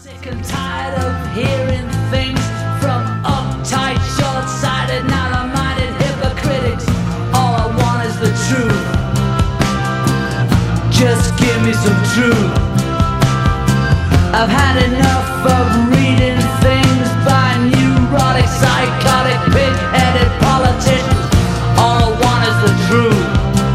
Sick and tired of hearing things from uptight, short-sighted, narrow-minded hypocritics. All I want is the truth. Just give me some truth. I've had enough of reading things by neurotic, psychotic, pig-headed politicians. All I want is the truth.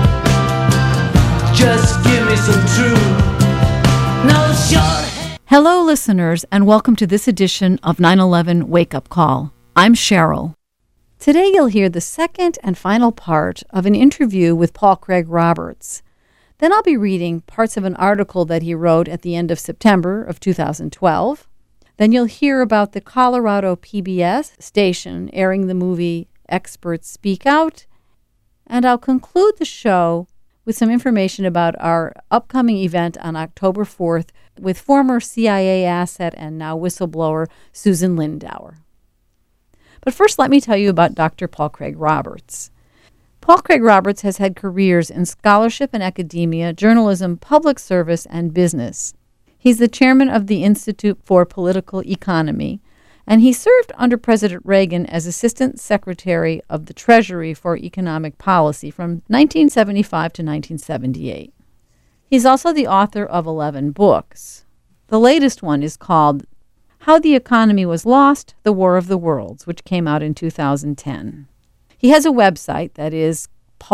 Just give me some truth. No short. Hello, listeners, and welcome to this edition of 9/11 Wake Up Call. I'm Cheryl. Today you'll hear the second and final part of an interview with Paul Craig Roberts. Then I'll be reading parts of an article that he wrote at the end of September of 2012. Then you'll hear about the Colorado PBS station airing the movie Experts Speak Out. And I'll conclude the show with some information about our upcoming event on October 4th with former CIA asset and now whistleblower Susan Lindauer. But first, let me tell you about Dr. Paul Craig Roberts. Paul Craig Roberts has had careers in scholarship and academia, journalism, public service, and business. He's the chairman of the Institute for Political Economy, and he served under President Reagan as Assistant Secretary of the Treasury for Economic Policy from 1975 to 1978. He's also the author of 11 books. The latest one is called How the Economy Was Lost, The War of the Worlds, which came out in 2010. He has a website that is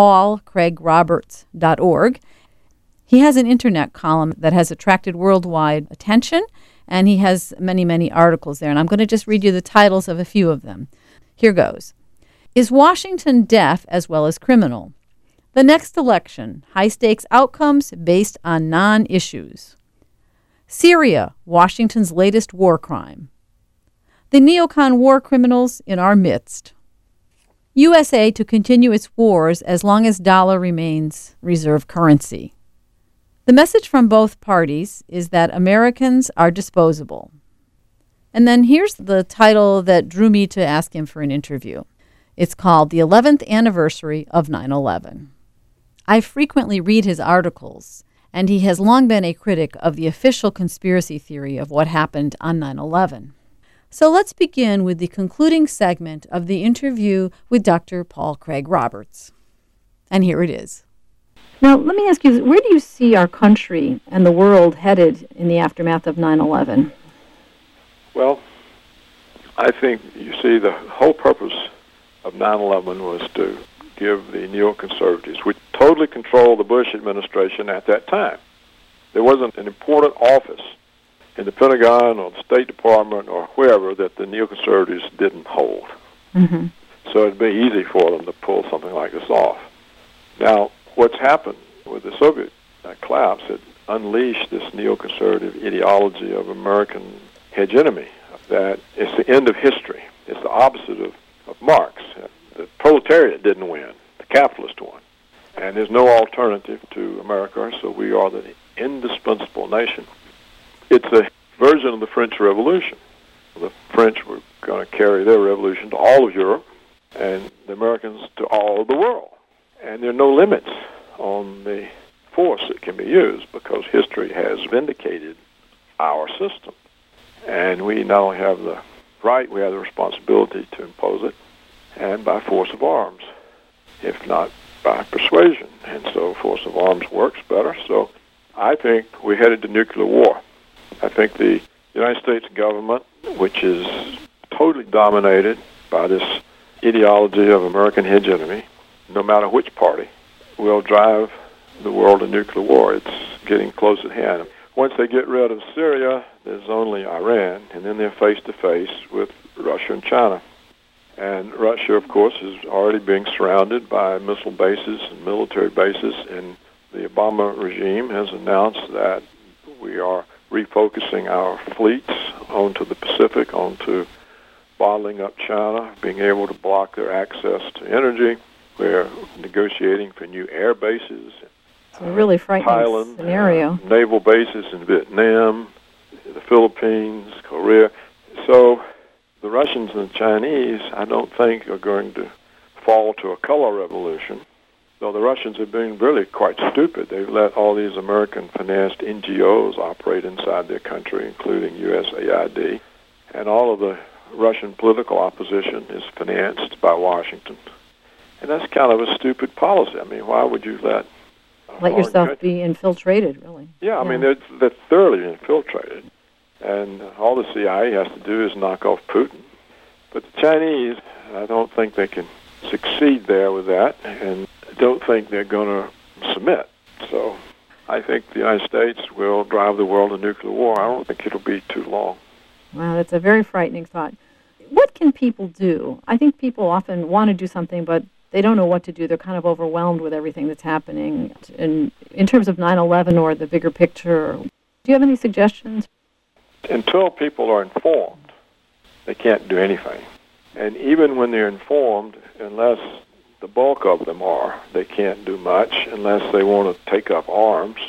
paulcraigroberts.org. He has an internet column that has attracted worldwide attention, and he has many, many articles there. And I'm going to just read you the titles of a few of them. Here goes. Is Washington deaf as well as criminal? The next election, high-stakes outcomes based on non-issues. Syria, Washington's latest war crime. The neocon war criminals in our midst. USA to continue its wars as long as dollar remains reserve currency. The message from both parties is that Americans are disposable. And then here's the title that drew me to ask him for an interview. It's called The 11th Anniversary of 9/11. I frequently read his articles, and he has long been a critic of the official conspiracy theory of what happened on 9/11. So let's begin with the concluding segment of the interview with Dr. Paul Craig Roberts. And here it is. Now, let me ask you, where do you see our country and the world headed in the aftermath of 9/11? Well, I think, you see, the whole purpose of 9/11 was to give the neoconservatives, which totally controlled the Bush administration at that time. There wasn't an important office in the Pentagon or the State Department or wherever that the neoconservatives didn't hold. Mm-hmm. So it'd be easy for them to pull something like this off. Now, what's happened with the Soviet collapse, it unleashed this neoconservative ideology of American hegemony, that it's the end of history. It's the opposite of Marx. The proletariat didn't win. The capitalist won. And there's no alternative to America, so we are the indispensable nation. It's a version of the French Revolution. The French were going to carry their revolution to all of Europe, and the Americans to all of the world. And there are no limits on the force that can be used because history has vindicated our system. And we not only have the right, we have the responsibility to impose it, and by force of arms, if not by persuasion. And so force of arms works better. So I think we're headed to nuclear war. I think the United States government, which is totally dominated by this ideology of American hegemony, no matter which party, will drive the world to nuclear war. It's getting close at hand. Once they get rid of Syria, there's only Iran, and then they're face-to-face with Russia and China. And Russia, of course, is already being surrounded by missile bases and military bases, and the Obama regime has announced that we are refocusing our fleets onto the Pacific, onto bottling up China, being able to block their access to energy. We're negotiating for new air bases. It's a really frightening Thailand, scenario. Naval bases in Vietnam, the Philippines, Korea. So the Russians and the Chinese, I don't think, are going to fall to a color revolution. So the Russians have been really quite stupid. They've let all these American-financed NGOs operate inside their country, including USAID. And all of the Russian political opposition is financed by Washington. And that's kind of a stupid policy. I mean, why would you let yourself be infiltrated, really? Yeah, I mean, they're thoroughly infiltrated. And all the CIA has to do is knock off Putin. But the Chinese, I don't think they can succeed there with that, and don't think they're going to submit. So I think the United States will drive the world to nuclear war. I don't think it'll be too long. Wow, that's a very frightening thought. What can people do? I think people often want to do something, but they don't know what to do. They're kind of overwhelmed with everything that's happening. And in terms of 9/11 or the bigger picture, do you have any suggestions? Until people are informed, they can't do anything. And even when they're informed, unless the bulk of them are, they can't do much unless they want to take up arms.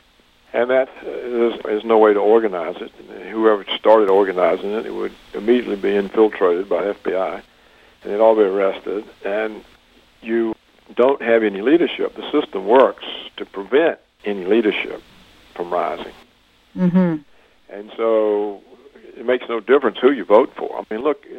And that is no way to organize it. Whoever started organizing it, it would immediately be infiltrated by the FBI, and they'd all be arrested. And you don't have any leadership. The system works to prevent any leadership from rising. Mm-hmm. And so it makes no difference who you vote for. I mean, look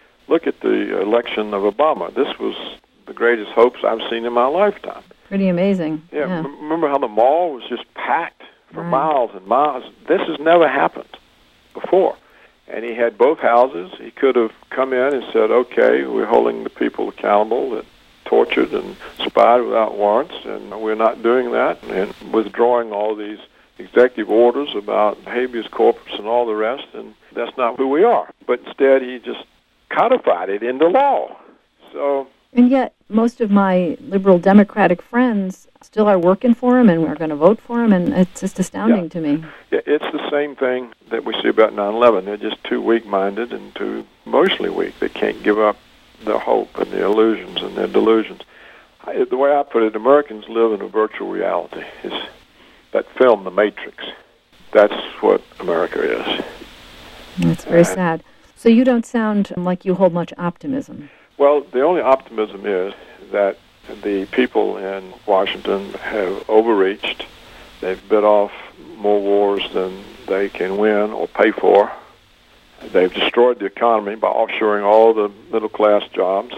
at the election of Obama. This was the greatest hopes I've seen in my lifetime. Pretty amazing. Yeah. Remember how the mall was just packed for miles and miles? This has never happened before. And he had both houses. He could have come in and said, okay, we're holding the people accountable that tortured and spied without warrants, and we're not doing that, and withdrawing all these executive orders about habeas corpus and all the rest, and that's not who we are. But instead, he just codified it into law. So, and yet, most of my liberal Democratic friends still are working for him and are going to vote for him, and it's just astounding to me. Yeah, it's the same thing that we see about 9/11. They're just too weak-minded and too emotionally weak. They can't give up their hope and their illusions and their delusions. The way I put it, Americans live in a virtual reality. It's that film, The Matrix. That's what America is. That's very sad. So you don't sound like you hold much optimism. Well, the only optimism is that the people in Washington have overreached. They've bit off more wars than they can win or pay for. They've destroyed the economy by offshoring all the middle-class jobs.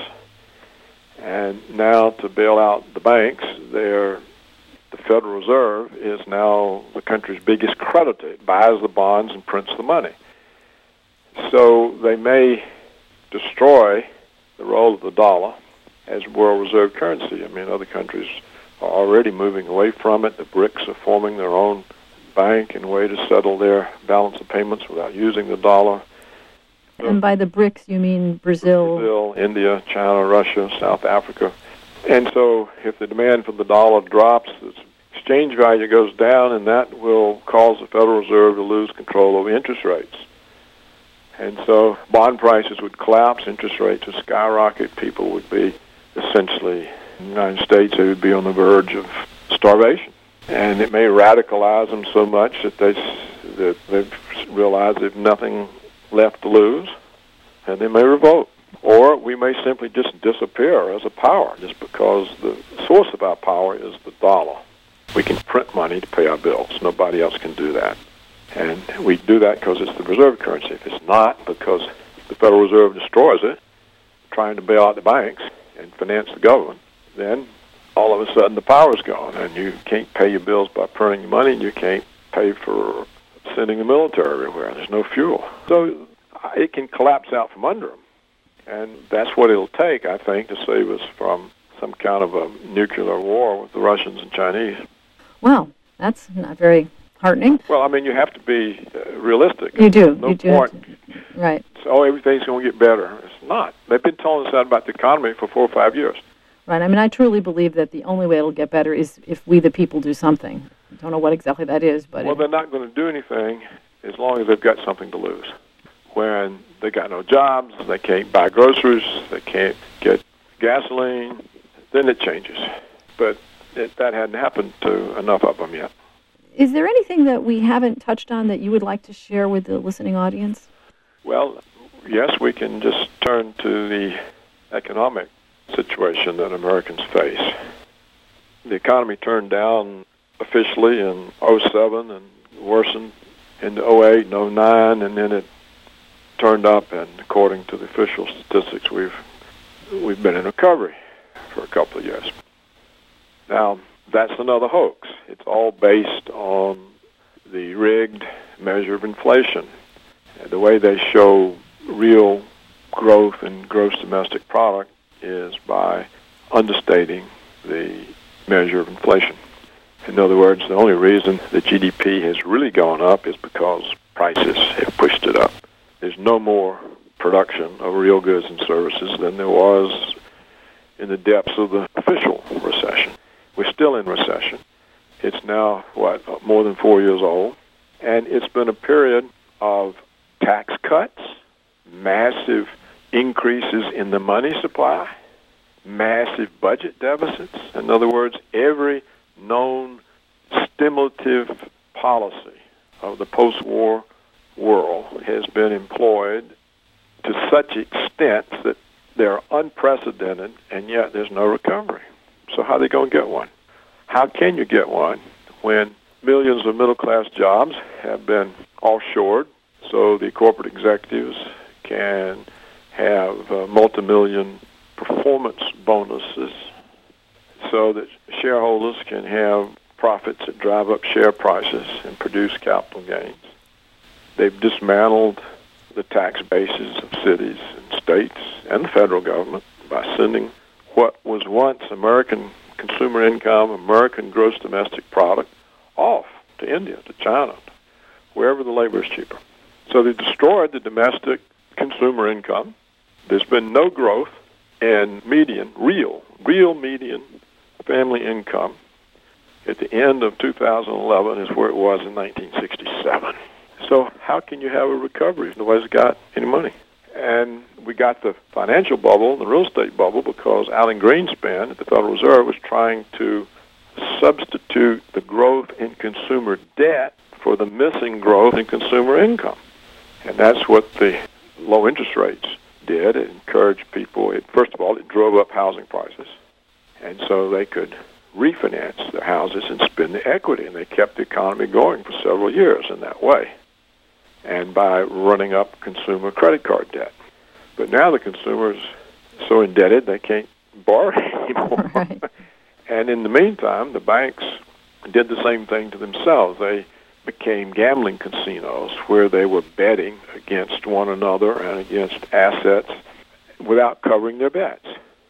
And now to bail out the banks, the Federal Reserve is now the country's biggest creditor. It buys the bonds and prints the money. So they may destroy the role of the dollar as world reserve currency. I mean, other countries are already moving away from it. The BRICS are forming their own bank and way to settle their balance of payments without using the dollar. And by the BRICS, you mean Brazil, India, China, Russia, South Africa. And so if the demand for the dollar drops, the exchange value goes down, and that will cause the Federal Reserve to lose control over interest rates. And so bond prices would collapse, interest rates would skyrocket, people would be essentially, in the United States, they would be on the verge of starvation. And it may radicalize them so much that they've realized they've nothing left to lose, and they may revolt. Or we may simply just disappear as a power, just because the source of our power is the dollar. We can print money to pay our bills. Nobody else can do that. And we do that because it's the reserve currency. If it's not, because the Federal Reserve destroys it, trying to bail out the banks and finance the government, then all of a sudden the power's gone, and you can't pay your bills by printing your money, and you can't pay for sending the military everywhere. There's no fuel. So it can collapse out from under them. And that's what it'll take, I think, to save us from some kind of a nuclear war with the Russians and Chinese. Well, that's not very heartening. Well, I mean, you have to be realistic. You do. No you do point. Right. So everything's going to get better. It's not. They've been telling us that about the economy for 4 or 5 years. Right. I mean, I truly believe that the only way it'll get better is if we, the people, do something. I don't know what exactly that is, but... Well, they're not going to do anything as long as they've got something to lose. When they got no jobs, they can't buy groceries, they can't get gasoline, then it changes. But that hadn't happened to enough of them yet. Is there anything that we haven't touched on that you would like to share with the listening audience? Well, yes, we can just turn to the economic situation that Americans face. the economy turned down officially in '07 and worsened into '08 and '09, and then it turned up, and according to the official statistics, we've been in recovery for a couple of years. Now, that's another hoax. It's all based on the rigged measure of inflation. The way they show real growth in gross domestic product is by understating the measure of inflation. In other words, the only reason the GDP has really gone up is because prices have pushed it up. There's no more production of real goods and services than there was in the depths of the official recession. We're still in recession. It's now, more than 4 years old, and it's been a period of tax cuts, massive increases in the money supply, massive budget deficits. In other words, every known stimulative policy of the post-war world has been employed to such extent that they're unprecedented, and yet there's no recovery. So how are they going to get one? How can you get one when millions of middle-class jobs have been offshored so the corporate executives can have multi-million performance bonuses so that shareholders can have profits that drive up share prices and produce capital gains? They've dismantled the tax bases of cities and states and the federal government by sending what was once American consumer income, American gross domestic product, off to India, to China, wherever the labor is cheaper. So they destroyed the domestic consumer income. There's been no growth in real median family income at the end of 2011 is where it was in 1967. So how can you have a recovery if nobody's got any money? And we got the financial bubble, the real estate bubble, because Alan Greenspan at the Federal Reserve was trying to substitute the growth in consumer debt for the missing growth in consumer income. And that's what the low interest rates did. It encouraged people. First of all, it drove up housing prices. And so they could refinance their houses and spend the equity, and they kept the economy going for several years in that way, and by running up consumer credit card debt. But now the consumer's so indebted they can't borrow anymore. Right. And in the meantime, the banks did the same thing to themselves. They became gambling casinos where they were betting against one another and against assets without covering their bets.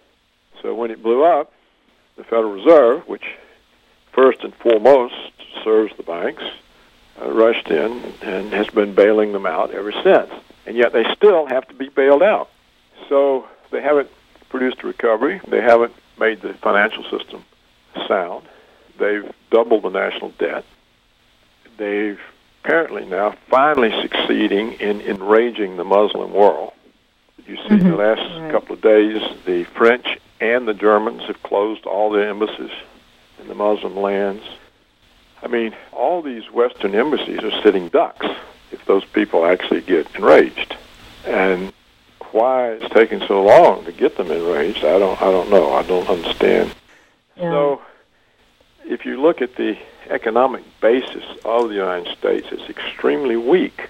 So when it blew up, the Federal Reserve, which first and foremost serves the banks, rushed in and has been bailing them out ever since. And yet they still have to be bailed out. So they haven't produced a recovery. They haven't made the financial system sound. They've doubled the national debt. They've apparently now finally succeeding in enraging the Muslim world. You see, in the last couple of days, the French and the Germans have closed all their embassies in the Muslim lands. I mean, all these Western embassies are sitting ducks if those people actually get enraged. And why it's taking so long to get them enraged, I don't know. I don't understand. Yeah. So if you look at the economic basis of the United States, it's extremely weak.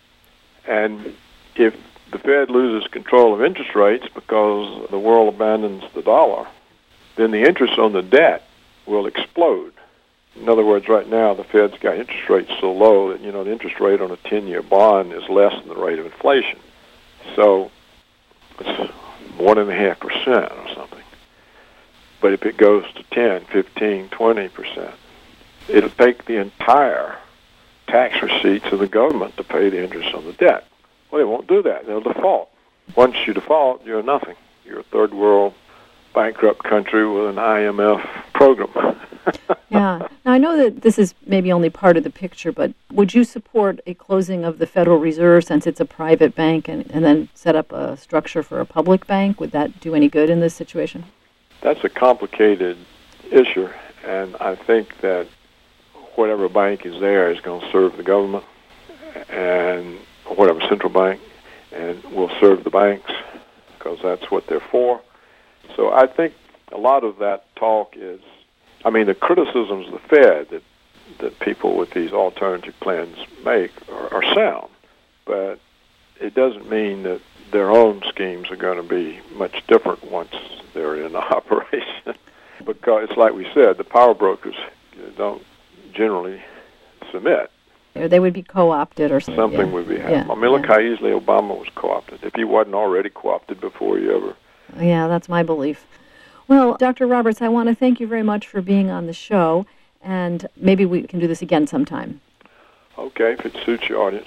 And if the Fed loses control of interest rates because the world abandons the dollar, then the interest on the debt will explode. In other words, right now the Fed's got interest rates so low that, the interest rate on a 10-year bond is less than the rate of inflation. So it's 1.5% or something. But if it goes to 10, 15, 20%, it'll take the entire tax receipts of the government to pay the interest on the debt. Well, they won't do that. They'll default. Once you default, you're nothing. You're a third world bankrupt country with an IMF program. Yeah. Now, I know that this is maybe only part of the picture, but would you support a closing of the Federal Reserve since it's a private bank and then set up a structure for a public bank? Would that do any good in this situation? That's a complicated issue, and I think that whatever bank is there is going to serve the government, and whatever central bank, and will serve the banks because that's what they're for. So I think a lot of that talk is I mean, the criticisms of the Fed that people with these alternative plans make are sound, but it doesn't mean that their own schemes are going to be much different once they're in operation. Because it's like we said, the power brokers don't generally submit. Or they would be co-opted or something. Something would be happening. I mean, look how easily Obama was co-opted. If he wasn't already co-opted before he ever... Yeah, that's my belief. Well, Dr. Roberts, I want to thank you very much for being on the show, and maybe we can do this again sometime. Okay, if it suits your audience.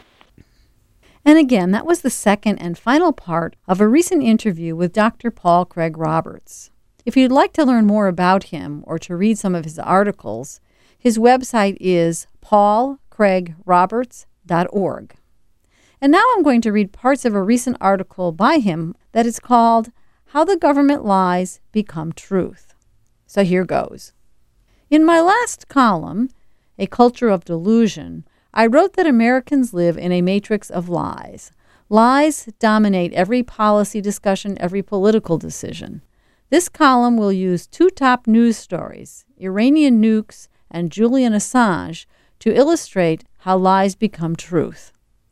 And again, that was the second and final part of a recent interview with Dr. Paul Craig Roberts. If you'd like to learn more about him or to read some of his articles, his website is paulcraigroberts.org. And now I'm going to read parts of a recent article by him that is called How the Government Lies Become Truth. So here goes. In my last column, A Culture of Delusion, I wrote that Americans live in a matrix of lies. Lies dominate every policy discussion, every political decision. This column will use two top news stories, Iranian nukes and Julian Assange, to illustrate how lies become truth.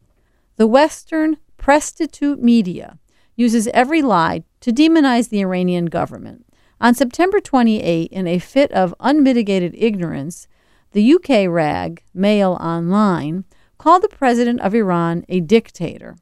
The Western prostitute media uses every lie to demonize the Iranian government. On September 28, in a fit of unmitigated ignorance, the UK rag, Mail Online, called the president of Iran a dictator.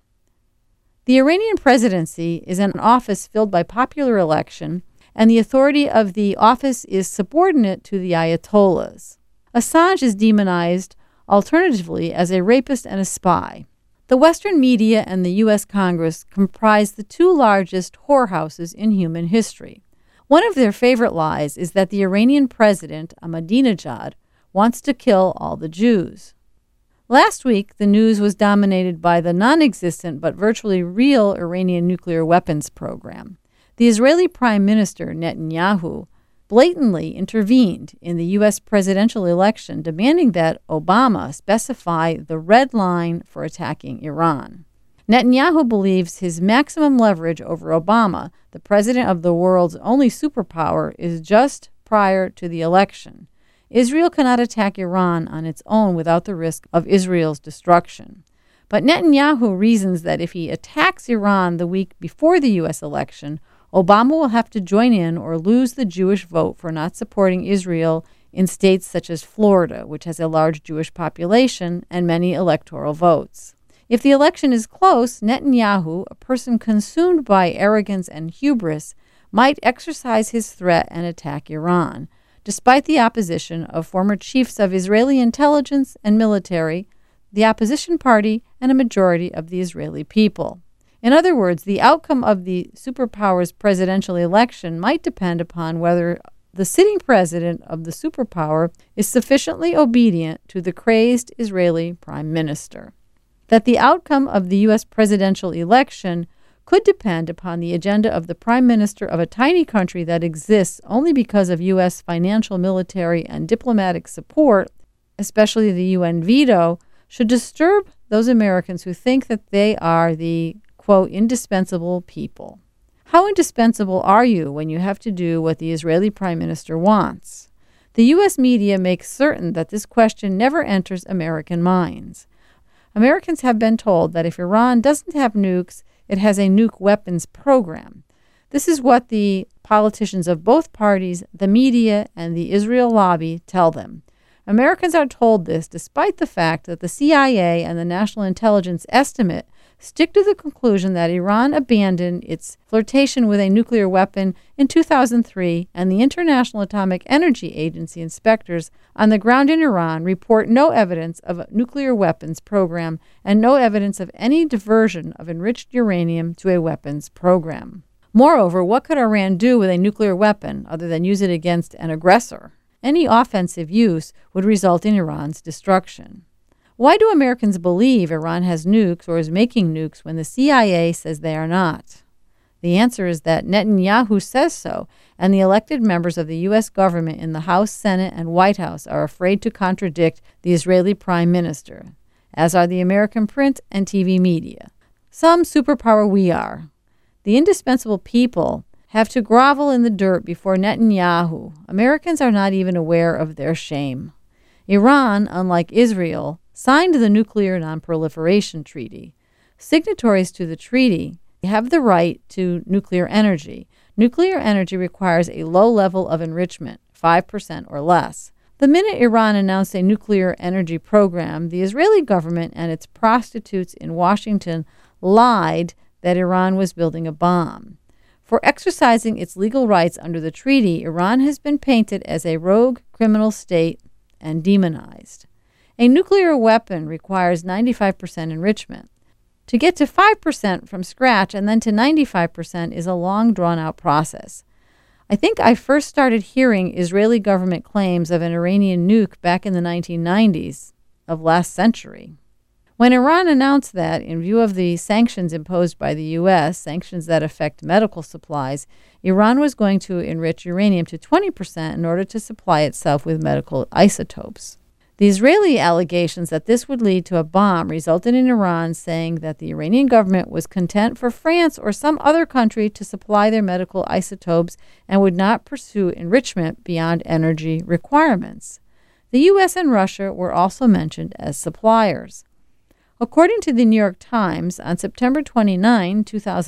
The Iranian presidency is an office filled by popular election, and the authority of the office is subordinate to the Ayatollahs. Assange is demonized alternatively as a rapist and a spy. The Western media and the U.S. Congress comprise the two largest whorehouses in human history. One of their favorite lies is that the Iranian president, Ahmadinejad, wants to kill all the Jews. Last week, the news was dominated by the non-existent but virtually real Iranian nuclear weapons program. The Israeli Prime Minister, Netanyahu, blatantly intervened in the U.S. presidential election, demanding that Obama specify the red line for attacking Iran. Netanyahu believes his maximum leverage over Obama, the president of the world's only superpower, is just prior to the election. Israel cannot attack Iran on its own without the risk of Israel's destruction. But Netanyahu reasons that if he attacks Iran the week before the U.S. election, Obama will have to join in or lose the Jewish vote for not supporting Israel in states such as Florida, which has a large Jewish population and many electoral votes. If the election is close, Netanyahu, a person consumed by arrogance and hubris, might exercise his threat and attack Iran, despite the opposition of former chiefs of Israeli intelligence and military, the opposition party, and a majority of the Israeli people. In other words, the outcome of the superpower's presidential election might depend upon whether the sitting president of the superpower is sufficiently obedient to the crazed Israeli prime minister. That the outcome of the U.S. presidential election could depend upon the agenda of the prime minister of a tiny country that exists only because of U.S. financial, military, and diplomatic support, especially the UN veto, should disturb those Americans who think that they are the, quote, indispensable people. How indispensable are you when you have to do what the Israeli prime minister wants? The U.S. media makes certain that this question never enters American minds. Americans have been told that if Iran doesn't have nukes, it has a nuke weapons program. This is what the politicians of both parties, the media, and the Israel lobby tell them. Americans are told this despite the fact that the CIA and the National Intelligence Estimate stick to the conclusion that Iran abandoned its flirtation with a nuclear weapon in 2003, and the International Atomic Energy Agency inspectors on the ground in Iran report no evidence of a nuclear weapons program and no evidence of any diversion of enriched uranium to a weapons program. Moreover, what could Iran do with a nuclear weapon other than use it against an aggressor? Any offensive use would result in Iran's destruction. Why do Americans believe Iran has nukes or is making nukes when the CIA says they are not? The answer is that Netanyahu says so, and the elected members of the U.S. government in the House, Senate, and White House are afraid to contradict the Israeli prime minister, as are the American print and TV media. Some superpower we are. The indispensable people have to grovel in the dirt before Netanyahu. Americans are not even aware of their shame. Iran, unlike Israel, signed the Nuclear Non-Proliferation Treaty. Signatories to the treaty have the right to nuclear energy. Nuclear energy requires a low level of enrichment, 5% or less. The minute Iran announced a nuclear energy program, the Israeli government and its prostitutes in Washington lied that Iran was building a bomb. For exercising its legal rights under the treaty, Iran has been painted as a rogue criminal state and demonized. A nuclear weapon requires 95% enrichment. To get to 5% from scratch and then to 95% is a long, drawn-out process. I think I first started hearing Israeli government claims of an Iranian nuke back in the 1990s of last century. When Iran announced that, in view of the sanctions imposed by the U.S., sanctions that affect medical supplies, Iran was going to enrich uranium to 20% in order to supply itself with medical isotopes. The Israeli allegations that this would lead to a bomb resulted in Iran saying that the Iranian government was content for France or some other country to supply their medical isotopes and would not pursue enrichment beyond energy requirements. The U.S. and Russia were also mentioned as suppliers. According to the New York Times, on September 29,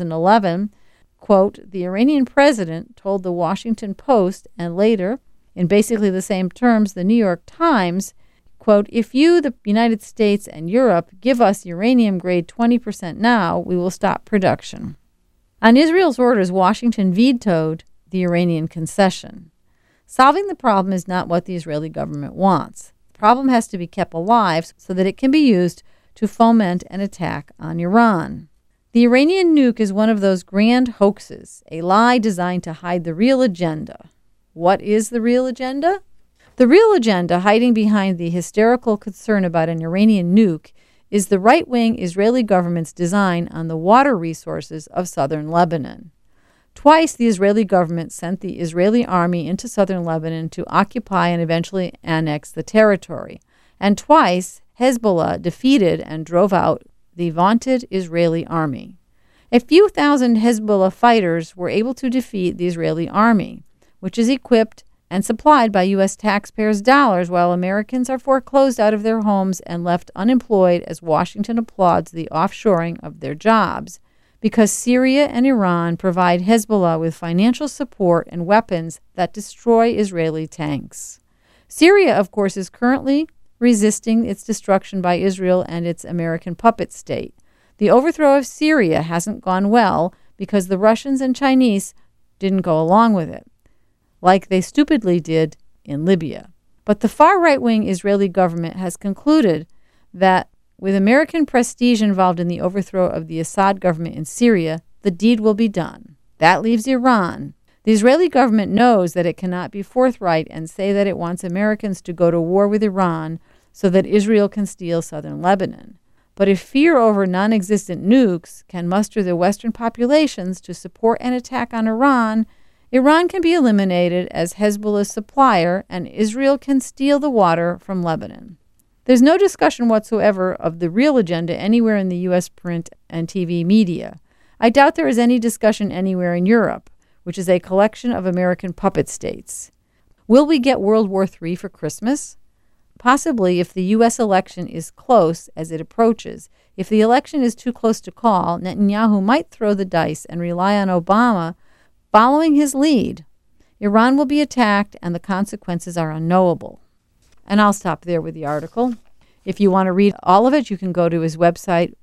2011, quote, the Iranian president told the Washington Post and later, in basically the same terms, the New York Times, quote, if you, the United States and Europe, give us uranium grade 20% now, we will stop production. On Israel's orders, Washington vetoed the Iranian concession. Solving the problem is not what the Israeli government wants. The problem has to be kept alive so that it can be used to foment an attack on Iran. The Iranian nuke is one of those grand hoaxes, a lie designed to hide the real agenda. What is the real agenda? The real agenda hiding behind the hysterical concern about an Iranian nuke is the right-wing Israeli government's design on the water resources of southern Lebanon. Twice the Israeli government sent the Israeli army into southern Lebanon to occupy and eventually annex the territory. And twice Hezbollah defeated and drove out the vaunted Israeli army. A few thousand Hezbollah fighters were able to defeat the Israeli army, which is equipped and supplied by U.S. taxpayers' dollars, while Americans are foreclosed out of their homes and left unemployed as Washington applauds the offshoring of their jobs, because Syria and Iran provide Hezbollah with financial support and weapons that destroy Israeli tanks. Syria, of course, is currently resisting its destruction by Israel and its American puppet state. The overthrow of Syria hasn't gone well because the Russians and Chinese didn't go along with it, like they stupidly did in Libya. But the far right-wing Israeli government has concluded that with American prestige involved in the overthrow of the Assad government in Syria, the deed will be done. That leaves Iran. The Israeli government knows that it cannot be forthright and say that it wants Americans to go to war with Iran so that Israel can steal southern Lebanon. But if fear over non-existent nukes can muster the Western populations to support an attack on Iran, Iran can be eliminated as Hezbollah's supplier, and Israel can steal the water from Lebanon. There's no discussion whatsoever of the real agenda anywhere in the U.S. print and TV media. I doubt there is any discussion anywhere in Europe, which is a collection of American puppet states. Will we get World War III for Christmas? Possibly if the U.S. election is close as it approaches. If the election is too close to call, Netanyahu might throw the dice and rely on Obama following his lead. Iran will be attacked, and the consequences are unknowable. And I'll stop there with the article. If you want to read all of it, you can go to his website,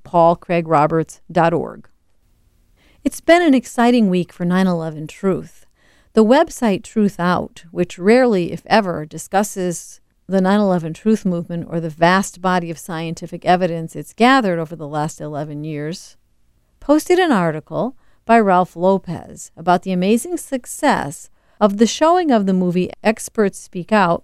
paulcraigroberts.org. It's been an exciting week for 9/11 Truth. The website Truth Out, which rarely, if ever, discusses the 9/11 Truth movement or the vast body of scientific evidence it's gathered over the last 11 years, posted an article by Ralph Lopez about the amazing success of the showing of the movie Experts Speak Out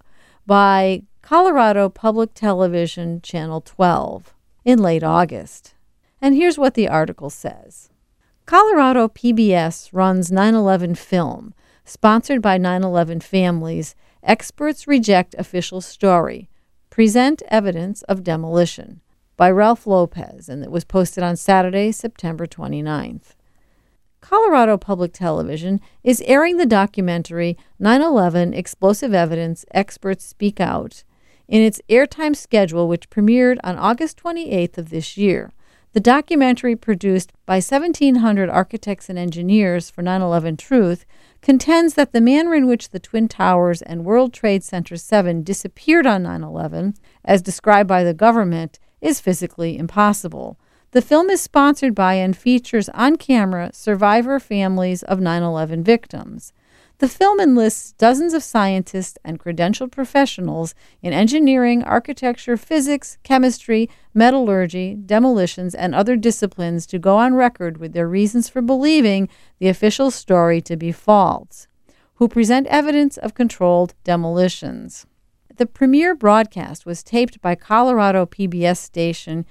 by Colorado Public Television Channel 12 in late August. And here's what the article says. Colorado PBS runs 9/11 Film, sponsored by 9/11 families. Experts reject official story. Present evidence of demolition by Ralph Lopez, and it was posted on Saturday, September 29th. Colorado Public Television is airing the documentary 9/11 Explosive Evidence Experts Speak Out in its airtime schedule, which premiered on August 28th of this year. The documentary, produced by 1,700 architects and engineers for 9/11 Truth, contends that the manner in which the Twin Towers and World Trade Center 7 disappeared on 9/11, as described by the government, is physically impossible. The film is sponsored by and features on-camera survivor families of 9/11 victims. The film enlists dozens of scientists and credentialed professionals in engineering, architecture, physics, chemistry, metallurgy, demolitions, and other disciplines to go on record with their reasons for believing the official story to be false, who present evidence of controlled demolitions. The premiere broadcast was taped by Colorado PBS station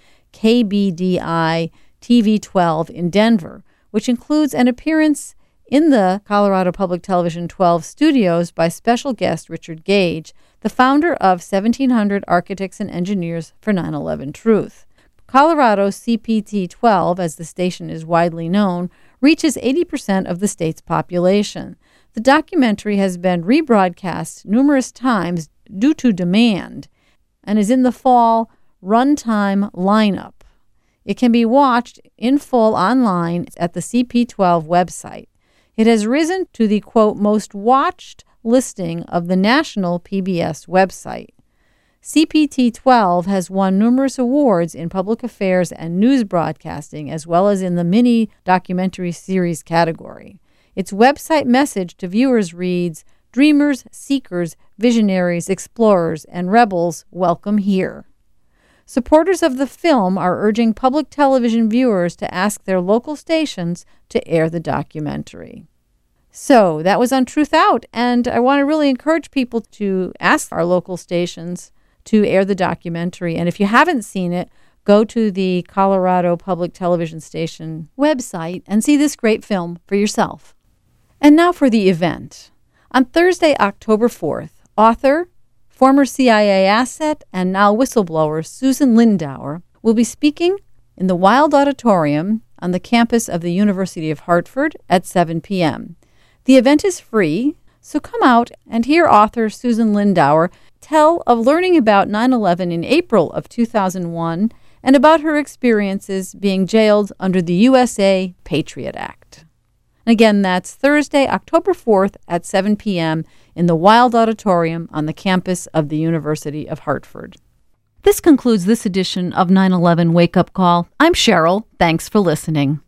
KBDI TV 12 in Denver, which includes an appearance in the Colorado Public Television 12 studios by special guest Richard Gage, the founder of 1,700 Architects and Engineers for 9/11 Truth. Colorado CPT 12, as the station is widely known, reaches 80% of the state's population. The documentary has been rebroadcast numerous times due to demand and is in the fall runtime lineup. It can be watched in full online at the CP12 website. It has risen to the, quote, most watched listing of the national PBS website. CPT12 has won numerous awards in public affairs and news broadcasting, as well as in the mini documentary series category. Its website message to viewers reads, "Dreamers, seekers, visionaries, explorers, and rebels, welcome here." Supporters of the film are urging public television viewers to ask their local stations to air the documentary. So that was on Truth Out, and I want to really encourage people to ask our local stations to air the documentary. And if you haven't seen it, go to the Colorado Public Television Station website and see this great film for yourself. And now for the event. On Thursday, October 4th, author, former CIA asset, and now whistleblower Susan Lindauer will be speaking in the Wild Auditorium on the campus of the University of Hartford at 7 p.m. The event is free, so come out and hear author Susan Lindauer tell of learning about 9/11 in April of 2001 and about her experiences being jailed under the USA Patriot Act. Again, that's Thursday, October 4th at 7 p.m. in the Wild Auditorium on the campus of the University of Hartford. This concludes this edition of 9/11 Wake Up Call. I'm Cheryl. Thanks for listening.